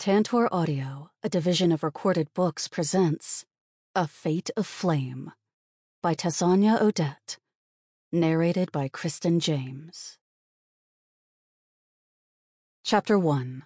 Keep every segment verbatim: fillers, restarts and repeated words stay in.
Tantor Audio, a division of Recorded Books, presents A Fate of Flame by Tessania Odette, narrated by Kristen James. Chapter one.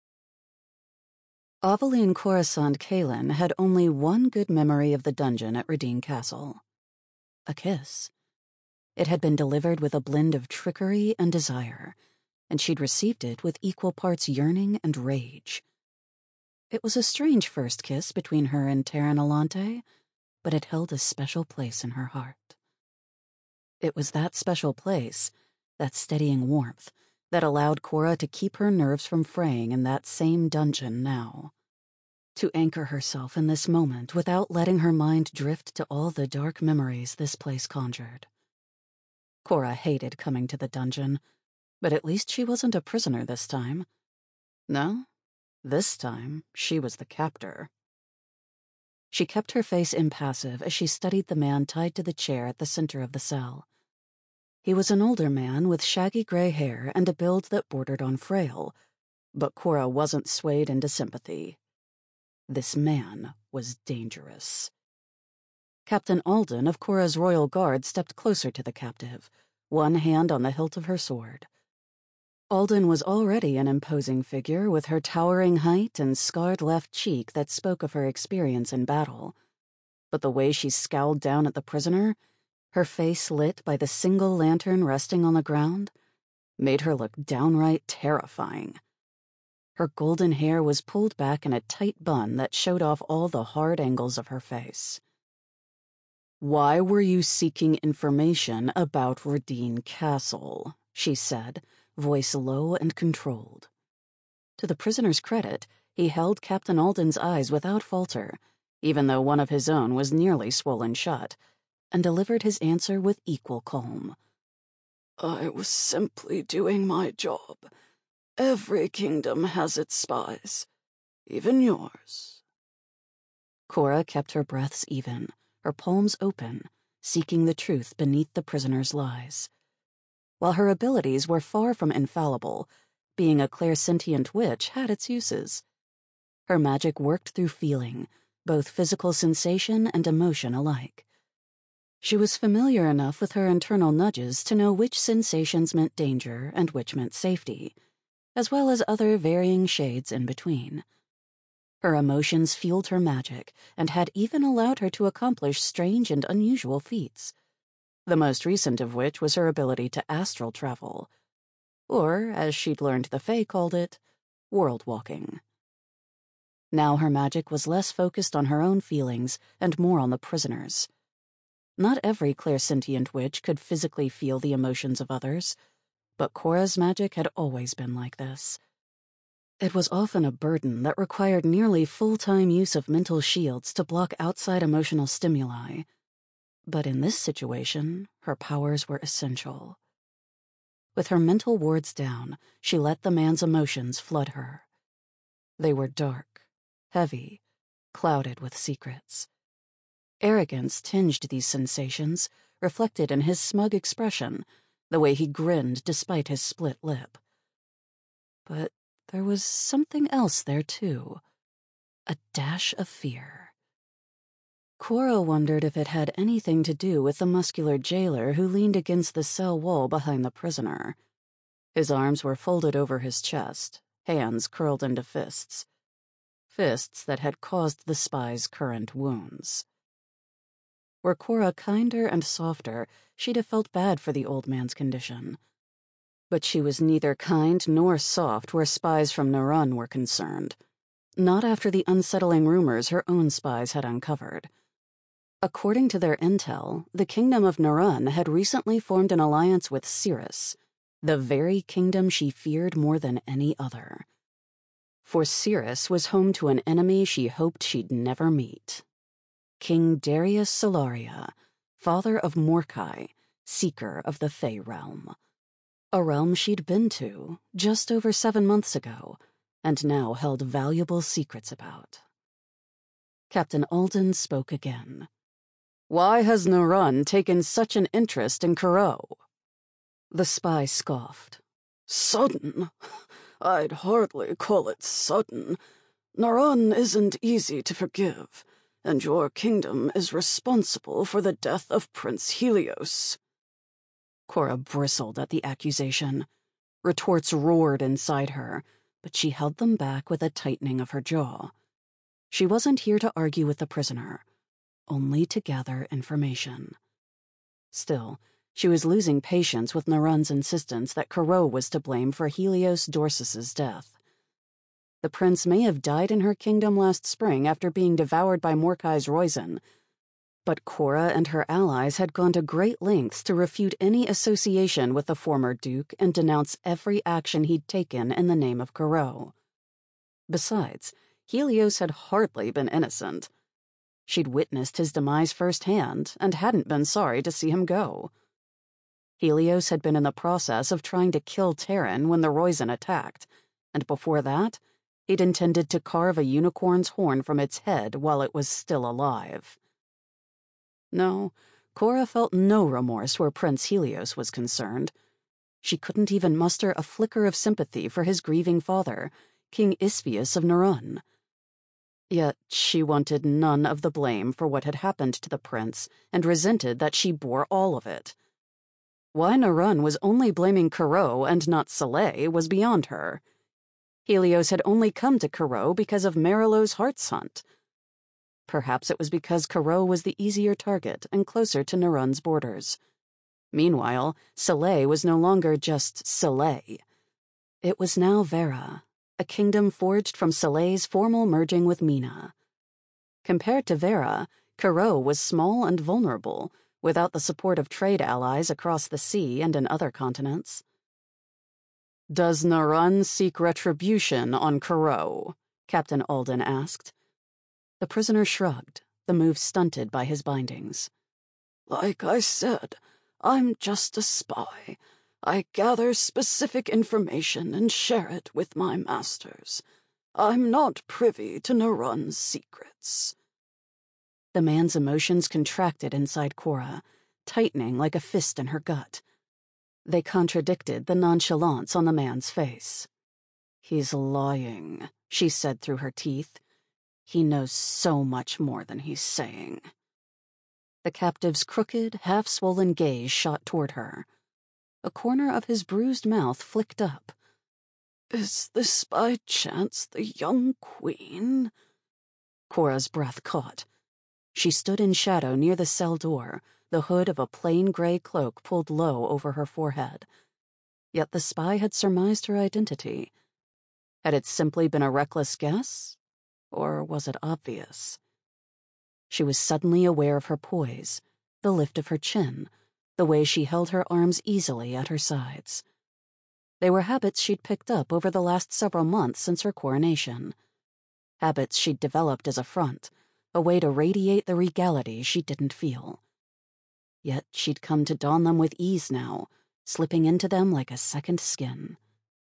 Aveline Coruscant Kalin had only one good memory of the dungeon at Radine Castle. A kiss. It had been delivered with a blend of trickery and desire, and she'd received it with equal parts yearning and rage. It was a strange first kiss between her and Terran Alante, but it held a special place in her heart. It was that special place, that steadying warmth, that allowed Cora to keep her nerves from fraying in that same dungeon now. To anchor herself in this moment without letting her mind drift to all the dark memories this place conjured. Cora hated coming to the dungeon, but at least she wasn't a prisoner this time. No? This time, she was the captor. She kept her face impassive as she studied the man tied to the chair at the center of the cell. He was an older man with shaggy gray hair and a build that bordered on frail, but Cora wasn't swayed into sympathy. This man was dangerous. Captain Alden of Cora's Royal Guard stepped closer to the captive, one hand on the hilt of her sword. Alden was already an imposing figure with her towering height and scarred left cheek that spoke of her experience in battle. But the way she scowled down at the prisoner, her face lit by the single lantern resting on the ground, made her look downright terrifying. Her golden hair was pulled back in a tight bun that showed off all the hard angles of her face. "Why were you seeking information about Radine Castle?" she said, voice low and controlled. To the prisoner's credit, he held Captain Alden's eyes without falter, even though one of his own was nearly swollen shut, and delivered his answer with equal calm. "I was simply doing my job. Every kingdom has its spies, even yours." Cora kept her breaths even, her palms open, seeking the truth beneath the prisoner's lies. While her abilities were far from infallible, being a clairsentient witch had its uses. Her magic worked through feeling, both physical sensation and emotion alike. She was familiar enough with her internal nudges to know which sensations meant danger and which meant safety, as well as other varying shades in between. Her emotions fueled her magic and had even allowed her to accomplish strange and unusual feats, the most recent of which was her ability to astral travel, or, as she'd learned the Fae called it, world walking. Now her magic was less focused on her own feelings and more on the prisoner's. Not every clairsentient witch could physically feel the emotions of others, but Cora's magic had always been like this. It was often a burden that required nearly full-time use of mental shields to block outside emotional stimuli. But in this situation, her powers were essential. With her mental wards down, she let the man's emotions flood her. They were dark, heavy, clouded with secrets. Arrogance tinged these sensations, reflected in his smug expression, the way he grinned despite his split lip. But there was something else there, too. A dash of fear. Cora wondered if it had anything to do with the muscular jailer who leaned against the cell wall behind the prisoner. His arms were folded over his chest, hands curled into fists. Fists that had caused the spy's current wounds. Were Cora kinder and softer, she'd have felt bad for the old man's condition. But she was neither kind nor soft where spies from Narun were concerned. Not after the unsettling rumors her own spies had uncovered. According to their intel, the Kingdom of Narun had recently formed an alliance with Cirrus, the very kingdom she feared more than any other. For Cirrus was home to an enemy she hoped she'd never meet. King Darius Solaria, father of Morkai, seeker of the Fae realm. A realm she'd been to just over seven months ago, and now held valuable secrets about. Captain Alden spoke again. "Why has Narun taken such an interest in Kuro?" The spy scoffed. "Sudden? I'd hardly call it sudden. Narun isn't easy to forgive, and your kingdom is responsible for the death of Prince Helios." Cora bristled at the accusation. Retorts roared inside her, but she held them back with a tightening of her jaw. She wasn't here to argue with the prisoner, only to gather information. Still, she was losing patience with Narun's insistence that Karo was to blame for Helios Dorsus's death. The prince may have died in her kingdom last spring after being devoured by Morkai's Roizen, but Cora and her allies had gone to great lengths to refute any association with the former duke and denounce every action he'd taken in the name of Karo. Besides, Helios had hardly been innocent. She'd witnessed his demise firsthand and hadn't been sorry to see him go. Helios had been in the process of trying to kill Terran when the Roizen attacked, and before that, he'd intended to carve a unicorn's horn from its head while it was still alive. No, Cora felt no remorse where Prince Helios was concerned. She couldn't even muster a flicker of sympathy for his grieving father, King Isphius of Narun. Yet she wanted none of the blame for what had happened to the prince and resented that she bore all of it. Why Narun was only blaming Karo and not Soleil was beyond her. Helios had only come to Karo because of Marilo's Heart's Hunt. Perhaps it was because Karo was the easier target and closer to Narun's borders. Meanwhile, Soleil was no longer just Soleil. It was now Vera, a kingdom forged from Soleil's formal merging with Mina. Compared to Vera, Karo was small and vulnerable, without the support of trade allies across the sea and in other continents. "Does Narun seek retribution on Karo?" Captain Alden asked. The prisoner shrugged, the move stunted by his bindings. "Like I said, I'm just a spy. I gather specific information and share it with my masters. I'm not privy to Narun's secrets." The man's emotions contracted inside Cora, tightening like a fist in her gut. They contradicted the nonchalance on the man's face. "He's lying," she said through her teeth. "He knows so much more than he's saying." The captive's crooked, half-swollen gaze shot toward her. A corner of his bruised mouth flicked up. "Is this by chance the young queen?" Cora's breath caught. She stood in shadow near the cell door, the hood of a plain gray cloak pulled low over her forehead. Yet the spy had surmised her identity. Had it simply been a reckless guess? Or was it obvious? She was suddenly aware of her poise, the lift of her chin, the way she held her arms easily at her sides. They were habits she'd picked up over the last several months since her coronation. Habits she'd developed as a front, a way to radiate the regality she didn't feel. Yet she'd come to don them with ease now, slipping into them like a second skin.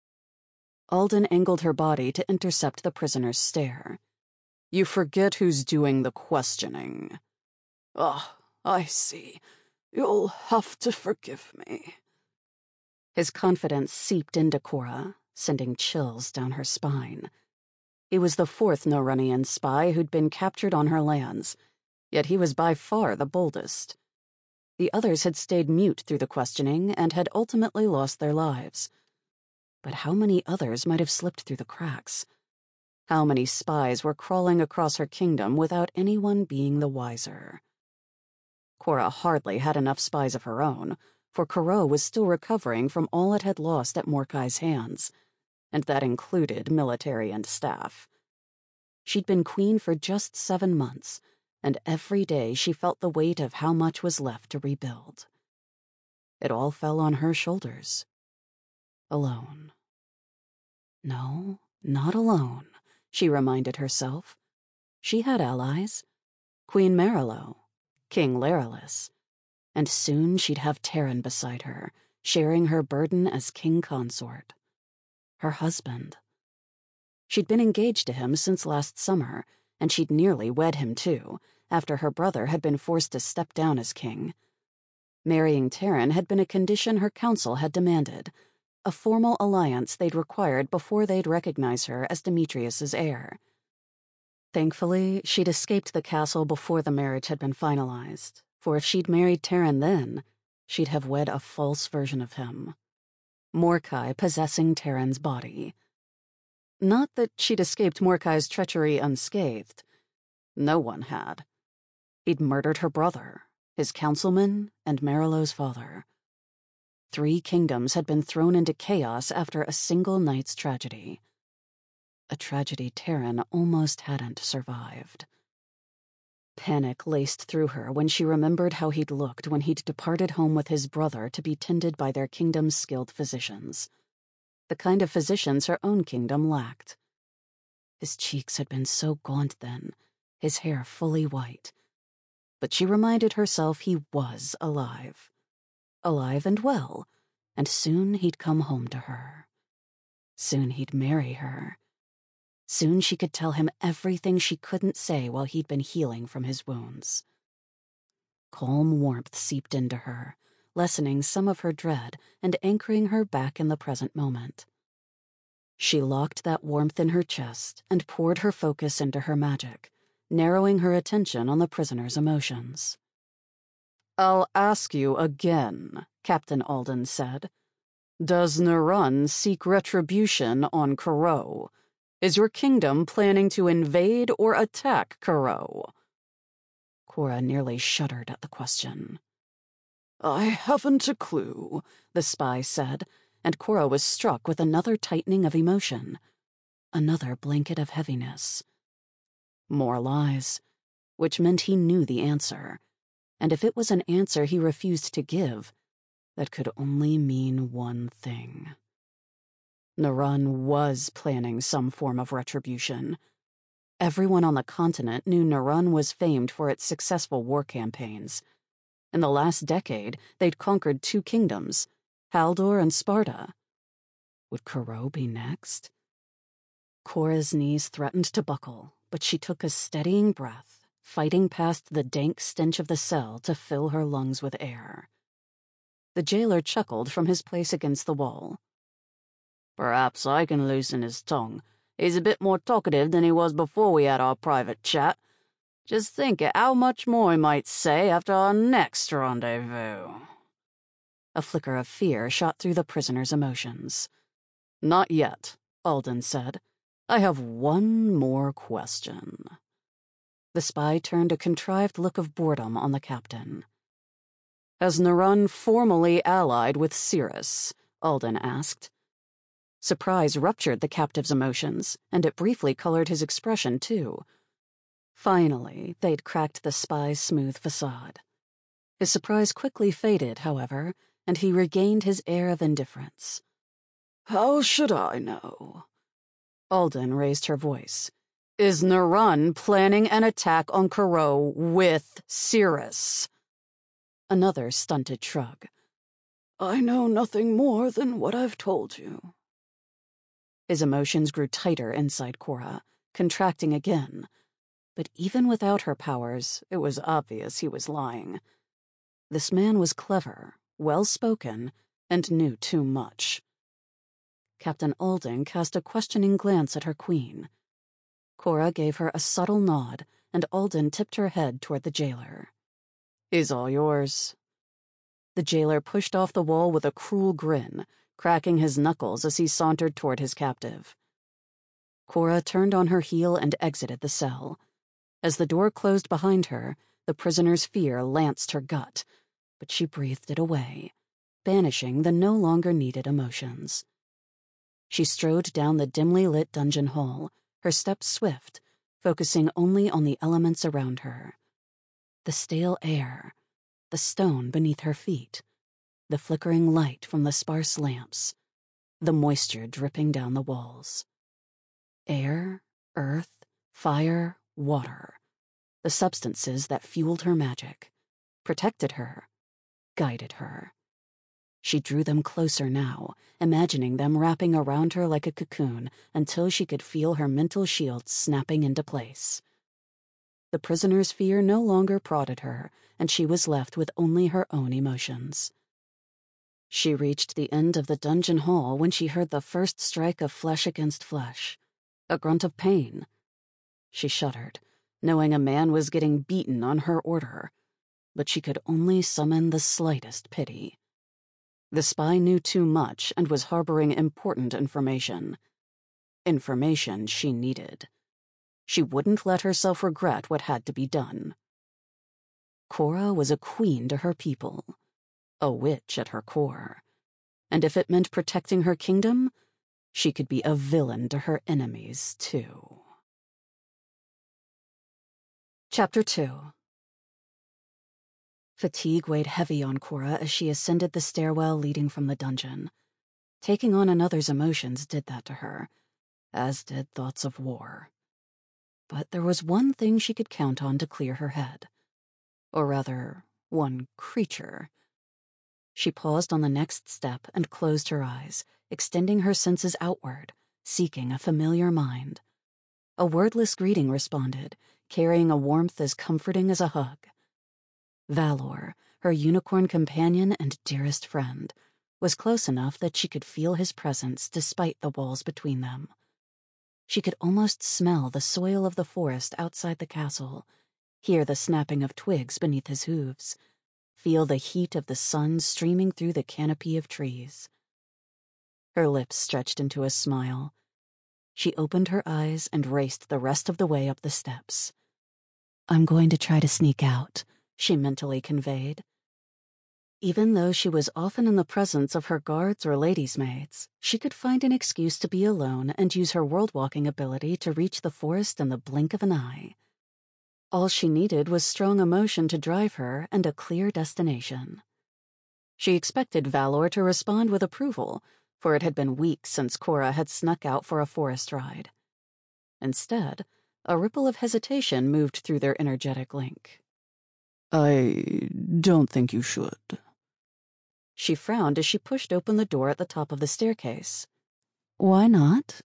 Alden angled her body to intercept the prisoner's stare. "You forget who's doing the questioning." "Ah, I see. You'll have to forgive me." His confidence seeped into Cora, sending chills down her spine. He was the fourth Narunian spy who'd been captured on her lands, yet he was by far the boldest. The others had stayed mute through the questioning and had ultimately lost their lives. But how many others might have slipped through the cracks? How many spies were crawling across her kingdom without anyone being the wiser? Cora hardly had enough spies of her own, for Karo was still recovering from all it had lost at Morkai's hands, and that included military and staff. She'd been queen for just seven months, and every day she felt the weight of how much was left to rebuild. It all fell on her shoulders. Alone. No, not alone, she reminded herself. She had allies. Queen Marilo, King Leralis, and soon she'd have Terran beside her, sharing her burden as king consort. Her husband. She'd been engaged to him since last summer, and she'd nearly wed him too, after her brother had been forced to step down as king. Marrying Terran had been a condition her council had demanded, a formal alliance they'd required before they'd recognize her as Demetrius's heir. Thankfully, she'd escaped the castle before the marriage had been finalized, for if she'd married Taran then, she'd have wed a false version of him. Morkai possessing Taran's body. Not that she'd escaped Morkai's treachery unscathed. No one had. He'd murdered her brother, his councilman, and Marillo's father. Three kingdoms had been thrown into chaos after a single night's tragedy. A tragedy Taran almost hadn't survived. Panic laced through her when she remembered how he'd looked when he'd departed home with his brother to be tended by their kingdom's skilled physicians. The kind of physicians her own kingdom lacked. His cheeks had been so gaunt then, his hair fully white. But she reminded herself he was alive. Alive and well, and soon he'd come home to her. Soon he'd marry her. Soon she could tell him everything she couldn't say while he'd been healing from his wounds. Calm warmth seeped into her, lessening some of her dread and anchoring her back in the present moment. She locked that warmth in her chest and poured her focus into her magic, narrowing her attention on the prisoner's emotions. "I'll ask you again," Captain Alden said. "Does Nurun seek retribution on Karo? Is your kingdom planning to invade or attack Karo?" Cora nearly shuddered at the question. "I haven't a clue," the spy said, and Cora was struck with another tightening of emotion, another blanket of heaviness. More lies, which meant he knew the answer, and if it was an answer he refused to give, that could only mean one thing. Nurun was planning some form of retribution. Everyone on the continent knew Nurun was famed for its successful war campaigns. In the last decade, they'd conquered two kingdoms, Haldor and Sparta. Would Karo be next? Cora's knees threatened to buckle, but she took a steadying breath, fighting past the dank stench of the cell to fill her lungs with air. The jailer chuckled from his place against the wall. "Perhaps I can loosen his tongue. He's a bit more talkative than he was before we had our private chat. Just think of how much more he might say after our next rendezvous." A flicker of fear shot through the prisoner's emotions. "Not yet," Alden said. "I have one more question." The spy turned a contrived look of boredom on the captain. "Has Nurun formally allied with Cirrus?" Alden asked. Surprise ruptured the captive's emotions, and it briefly colored his expression, too. Finally, they'd cracked the spy's smooth facade. His surprise quickly faded, however, and he regained his air of indifference. "How should I know?" Alden raised her voice. "Is Nurun planning an attack on Karo with Cirrus?" Another stunted shrug. "I know nothing more than what I've told you." His emotions grew tighter inside Cora, contracting again. But even without her powers, it was obvious he was lying. This man was clever, well-spoken, and knew too much. Captain Alden cast a questioning glance at her queen. Cora gave her a subtle nod, and Alden tipped her head toward the jailer. "Is all yours." The jailer pushed off the wall with a cruel grin, cracking his knuckles as he sauntered toward his captive. Cora turned on her heel and exited the cell. As the door closed behind her, the prisoner's fear lanced her gut, but she breathed it away, banishing the no longer needed emotions. She strode down the dimly lit dungeon hall, her steps swift, focusing only on the elements around her. The stale air, the stone beneath her feet, the flickering light from the sparse lamps, the moisture dripping down the walls. Air, earth, fire, water, the substances that fueled her magic, protected her, guided her. She drew them closer now, imagining them wrapping around her like a cocoon until she could feel her mental shields snapping into place. The prisoner's fear no longer prodded her, and she was left with only her own emotions. She reached the end of the dungeon hall when she heard the first strike of flesh against flesh, a grunt of pain, She shuddered, knowing a man was getting beaten on her order, but she could only summon the slightest pity. The spy knew too much and was harboring important information. Information she needed. She wouldn't let herself regret what had to be done. Cora was a queen to her people, a witch at her core, and if it meant protecting her kingdom, she could be a villain to her enemies, too. Chapter two. Fatigue weighed heavy on Cora as she ascended the stairwell leading from the dungeon. Taking on another's emotions did that to her, as did thoughts of war. But there was one thing she could count on to clear her head. Or rather, one creature. She paused on the next step and closed her eyes, extending her senses outward, seeking a familiar mind. A wordless greeting responded, carrying a warmth as comforting as a hug. Valor, her unicorn companion and dearest friend, was close enough that she could feel his presence despite the walls between them. She could almost smell the soil of the forest outside the castle, hear the snapping of twigs beneath his hooves, feel the heat of the sun streaming through the canopy of trees. Her lips stretched into a smile. She opened her eyes and raced the rest of the way up the steps. "I'm going to try to sneak out," she mentally conveyed. Even though she was often in the presence of her guards or ladies' maids, she could find an excuse to be alone and use her world-walking ability to reach the forest in the blink of an eye. All she needed was strong emotion to drive her and a clear destination. She expected Valor to respond with approval, for it had been weeks since Cora had snuck out for a forest ride. Instead, a ripple of hesitation moved through their energetic link. "I don't think you should." She frowned as she pushed open the door at the top of the staircase. "Why not?"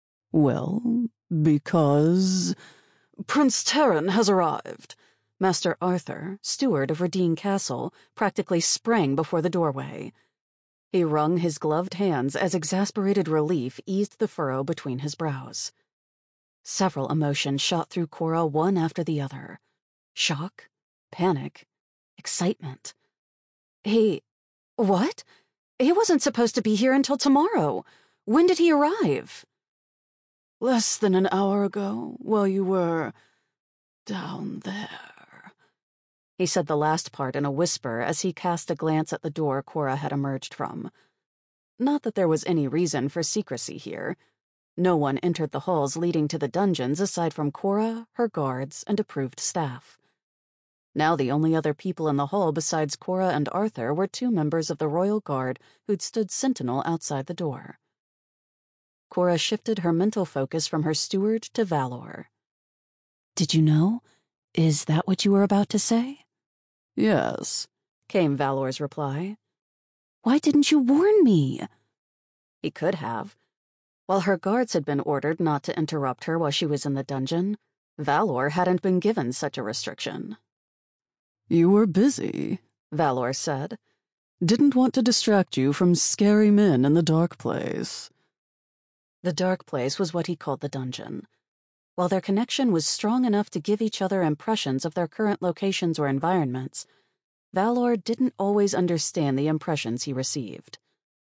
"Well, because Prince Terran has arrived." Master Arthur, steward of Redine Castle, practically sprang before the doorway. He wrung his gloved hands as exasperated relief eased the furrow between his brows. Several emotions shot through Cora one after the other. Shock, panic, excitement. He... what? He wasn't supposed to be here until tomorrow. When did he arrive? "Less than an hour ago, while you were down there." He said the last part in a whisper as he cast a glance at the door Cora had emerged from. Not that there was any reason for secrecy here. No one entered the halls leading to the dungeons aside from Cora, her guards, and approved staff. Now the only other people in the hall besides Cora and Arthur were two members of the royal guard who'd stood sentinel outside the door. Cora shifted her mental focus from her steward to Valor. "Did you know? Is that what you were about to say?" "Yes," came Valor's reply. "Why didn't you warn me?" He could have. While her guards had been ordered not to interrupt her while she was in the dungeon, Valor hadn't been given such a restriction. "You were busy," Valor said. "Didn't want to distract you from scary men in the dark place." The dark place was what he called the dungeon. While their connection was strong enough to give each other impressions of their current locations or environments, Valor didn't always understand the impressions he received.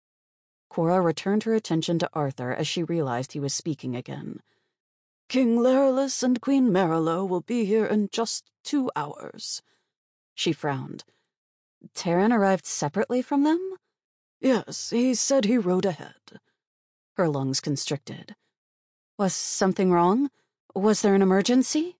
Cora returned her attention to Arthur as she realized he was speaking again. "King Laralus and Queen Marilo will be here in just two hours." She frowned. Terran arrived separately from them? "Yes, he said he rode ahead." Her lungs constricted. Was something wrong? Was there an emergency?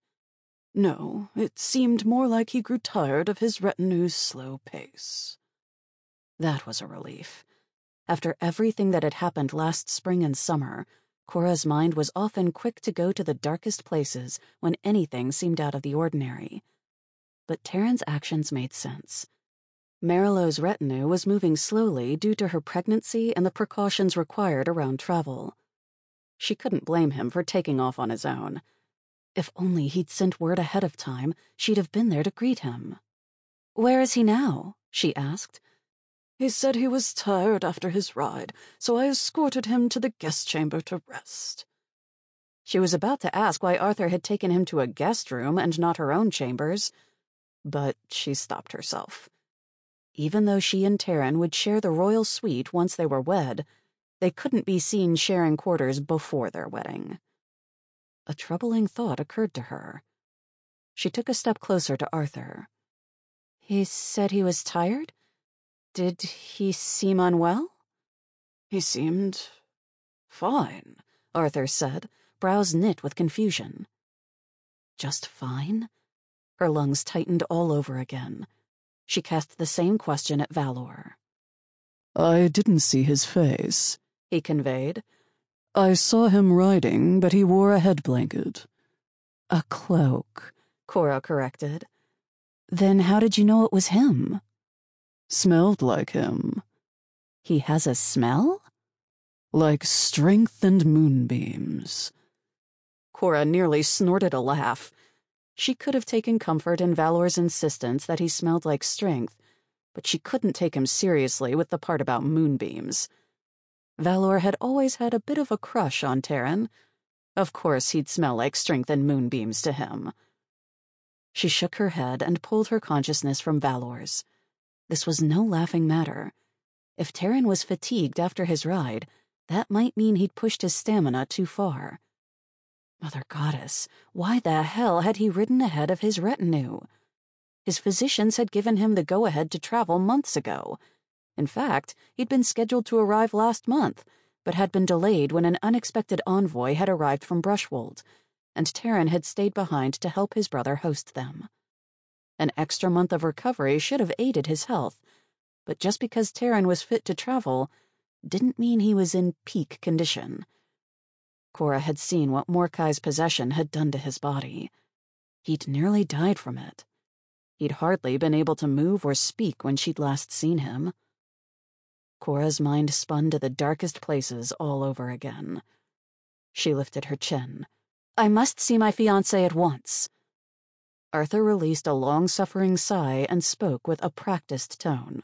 "No, it seemed more like he grew tired of his retinue's slow pace." That was a relief. After everything that had happened last spring and summer, Cora's mind was often quick to go to the darkest places when anything seemed out of the ordinary. But Terran's actions made sense. Marilo's retinue was moving slowly due to her pregnancy and the precautions required around travel. She couldn't blame him for taking off on his own. If only he'd sent word ahead of time, she'd have been there to greet him. "Where is he now?" she asked. "He said he was tired after his ride, so I escorted him to the guest chamber to rest." She was about to ask why Arthur had taken him to a guest room and not her own chambers, but she stopped herself. Even though she and Taryn would share the royal suite once they were wed, they couldn't be seen sharing quarters before their wedding. A troubling thought occurred to her. She took a step closer to Arthur. He said he was tired? Did he seem unwell? He seemed fine, Arthur said, brows knit with confusion. Just fine? Her lungs tightened all over again. She cast the same question at Valor. I didn't see his face, he conveyed. I saw him riding, but he wore a head blanket. A cloak, Cora corrected. Then how did you know it was him? Smelled like him. He has a smell? Like strength and moonbeams. Cora nearly snorted a laugh. She could have taken comfort in Valor's insistence that he smelled like strength, but she couldn't take him seriously with the part about moonbeams. Valor had always had a bit of a crush on Taryn. Of course he'd smell like strength and moonbeams to him. She shook her head and pulled her consciousness from Valor's. This was no laughing matter. If Taryn was fatigued after his ride, that might mean he'd pushed his stamina too far. Mother Goddess, why the hell had he ridden ahead of his retinue? His physicians had given him the go-ahead to travel months ago. In fact, he'd been scheduled to arrive last month, but had been delayed when an unexpected envoy had arrived from Brushwold, and Taryn had stayed behind to help his brother host them. An extra month of recovery should have aided his health, but just because Taryn was fit to travel didn't mean he was in peak condition. Cora had seen what Mordecai's possession had done to his body. He'd nearly died from it. He'd hardly been able to move or speak when she'd last seen him. Cora's mind spun to the darkest places all over again. She lifted her chin. I must see my fiancé at once. Arthur released a long-suffering sigh and spoke with a practiced tone.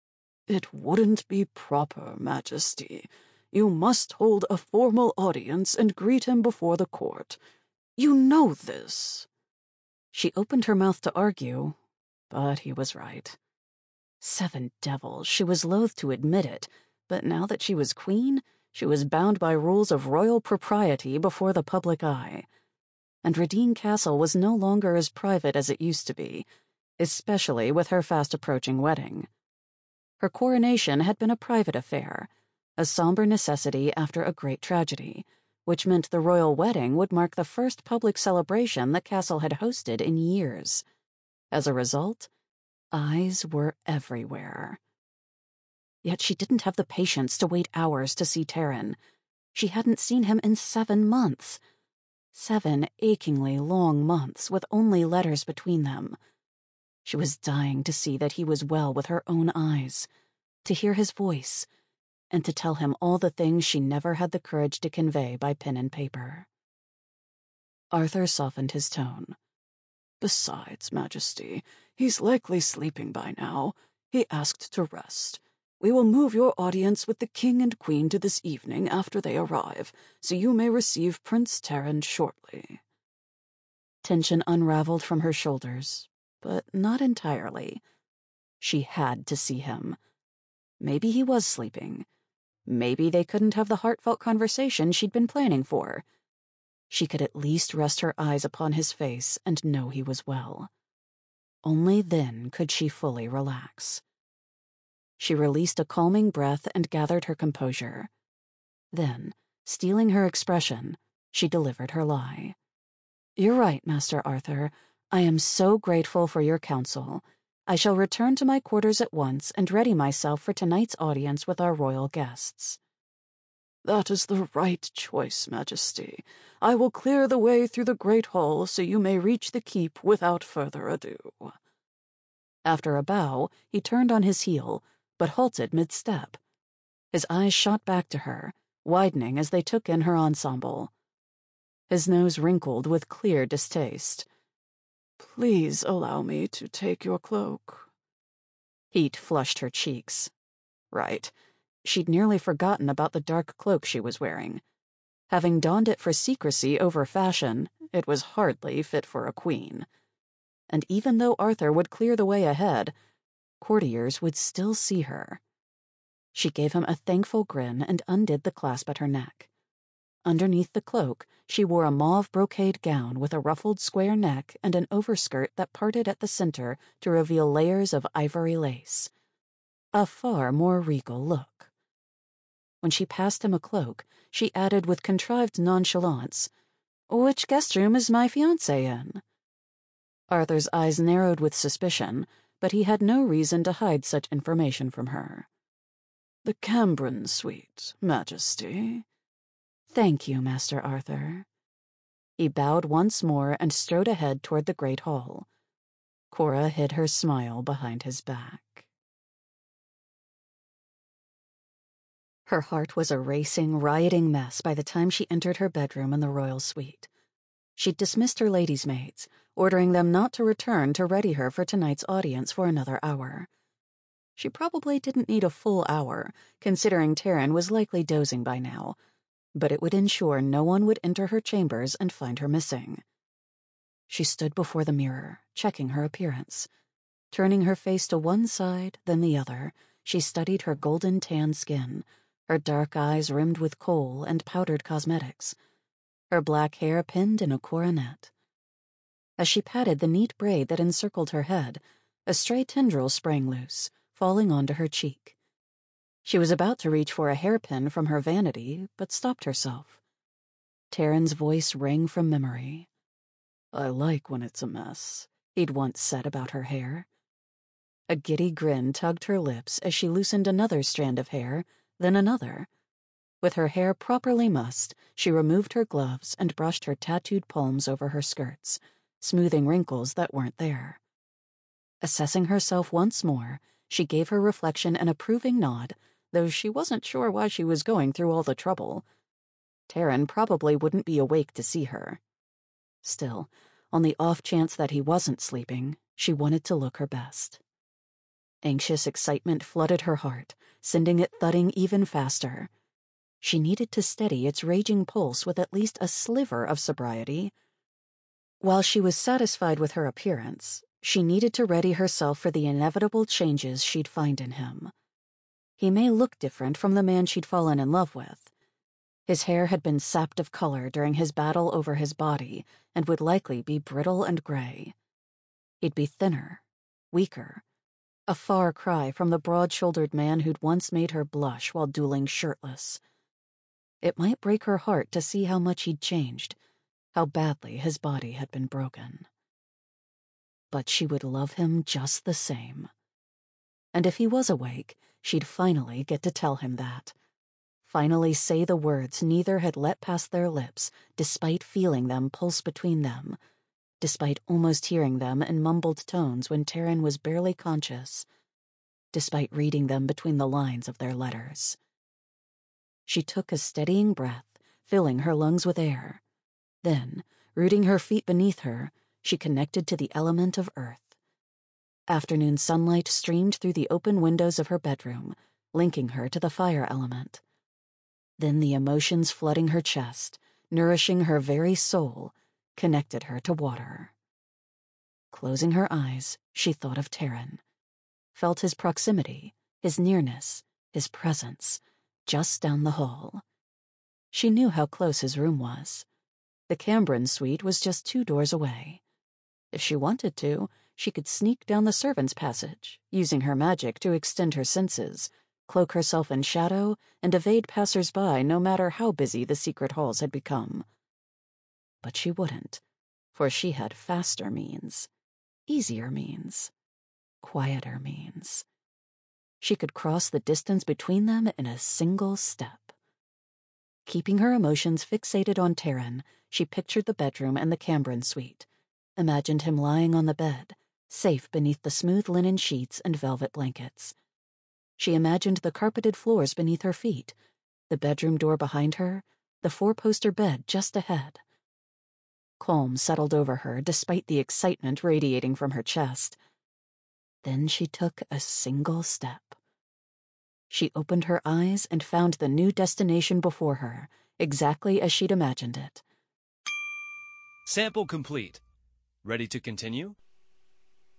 It wouldn't be proper, Majesty. You must hold a formal audience and greet him before the court. You know this. She opened her mouth to argue, but he was right. Seven devils, she was loath to admit it, but now that she was queen, she was bound by rules of royal propriety before the public eye. And Redene Castle was no longer as private as it used to be, especially with her fast-approaching wedding. Her coronation had been a private affair, a somber necessity after a great tragedy, which meant the royal wedding would mark the first public celebration the castle had hosted in years. As a result, eyes were everywhere. Yet she didn't have the patience to wait hours to see Taryn. She hadn't seen him in seven months. Seven achingly long months with only letters between them. She was dying to see that he was well with her own eyes, to hear his voice, and to tell him all the things she never had the courage to convey by pen and paper. Arthur softened his tone. Besides, Majesty, he's likely sleeping by now. He asked to rest. We will move your audience with the King and Queen to this evening after they arrive, so you may receive Prince Taryn shortly. Tension unraveled from her shoulders, but not entirely. She had to see him. Maybe he was sleeping. Maybe they couldn't have the heartfelt conversation she'd been planning for. She could at least rest her eyes upon his face and know he was well. Only then could she fully relax. She released a calming breath and gathered her composure. Then, stealing her expression, she delivered her lie. You're right, Master Arthur. I am so grateful for your counsel. I shall return to my quarters at once and ready myself for tonight's audience with our royal guests. That is the right choice, Majesty. I will clear the way through the great hall so you may reach the keep without further ado. After a bow, he turned on his heel, but halted mid-step. His eyes shot back to her, widening as they took in her ensemble. His nose wrinkled with clear distaste. Please allow me to take your cloak. Heat flushed her cheeks. Right. She'd nearly forgotten about the dark cloak she was wearing. Having donned it for secrecy over fashion, it was hardly fit for a queen. And even though Arthur would clear the way ahead, courtiers would still see her. She gave him a thankful grin and undid the clasp at her neck. Underneath the cloak, she wore a mauve brocade gown with a ruffled square neck and an overskirt that parted at the center to reveal layers of ivory lace. A far more regal look. When she passed him a cloak, she added with contrived nonchalance, "Which guest room is my fiancé in?" Arthur's eyes narrowed with suspicion, but he had no reason to hide such information from her. "The Cambron suite, Majesty." "Thank you, Master Arthur." He bowed once more and strode ahead toward the great hall. Cora hid her smile behind his back. Her heart was a racing, rioting mess by the time she entered her bedroom in the royal suite. She'd dismissed her ladies' maids, ordering them not to return to ready her for tonight's audience for another hour. She probably didn't need a full hour, considering Taryn was likely dozing by now, but it would ensure no one would enter her chambers and find her missing. She stood before the mirror, checking her appearance. Turning her face to one side, then the other, she studied her golden tan skin, her dark eyes rimmed with kohl and powdered cosmetics, her black hair pinned in a coronet. As she patted the neat braid that encircled her head, a stray tendril sprang loose, falling onto her cheek. She was about to reach for a hairpin from her vanity, but stopped herself. Taryn's voice rang from memory. "I like when it's a mess," he'd once said about her hair. A giddy grin tugged her lips as she loosened another strand of hair, then another. With her hair properly mussed, she removed her gloves and brushed her tattooed palms over her skirts, smoothing wrinkles that weren't there. Assessing herself once more, she gave her reflection an approving nod, though she wasn't sure why she was going through all the trouble. Taryn probably wouldn't be awake to see her. Still, on the off chance that he wasn't sleeping, she wanted to look her best. Anxious excitement flooded her heart, sending it thudding even faster. She needed to steady its raging pulse with at least a sliver of sobriety. While she was satisfied with her appearance, she needed to ready herself for the inevitable changes she'd find in him. He may look different from the man she'd fallen in love with. His hair had been sapped of color during his battle over his body and would likely be brittle and gray. He'd be thinner, weaker, a far cry from the broad-shouldered man who'd once made her blush while dueling shirtless. It might break her heart to see how much he'd changed, how badly his body had been broken. But she would love him just the same. And if he was awake, she'd finally get to tell him that. Finally say the words neither had let pass their lips, despite feeling them pulse between them, despite almost hearing them in mumbled tones when Taryn was barely conscious, despite reading them between the lines of their letters. She took a steadying breath, filling her lungs with air. Then, rooting her feet beneath her, she connected to the element of earth. Afternoon sunlight streamed through the open windows of her bedroom, linking her to the fire element. Then the emotions flooding her chest, nourishing her very soul, connected her to water. Closing her eyes, she thought of Taryn. Felt his proximity, his nearness, his presence, just down the hall. She knew how close his room was. The Cambron suite was just two doors away. If she wanted to, she could sneak down the servants' passage, using her magic to extend her senses, cloak herself in shadow, and evade passers-by no matter how busy the secret halls had become. But she wouldn't, for she had faster means, easier means, quieter means. She could cross the distance between them in a single step. Keeping her emotions fixated on Taryn, she pictured the bedroom and the Cambron suite, imagined him lying on the bed, safe beneath the smooth linen sheets and velvet blankets. She imagined the carpeted floors beneath her feet, the bedroom door behind her, the four-poster bed just ahead. Calm settled over her despite the excitement radiating from her chest. Then she took a single step. She opened her eyes and found the new destination before her, exactly as she'd imagined it. Sample complete. Ready to continue?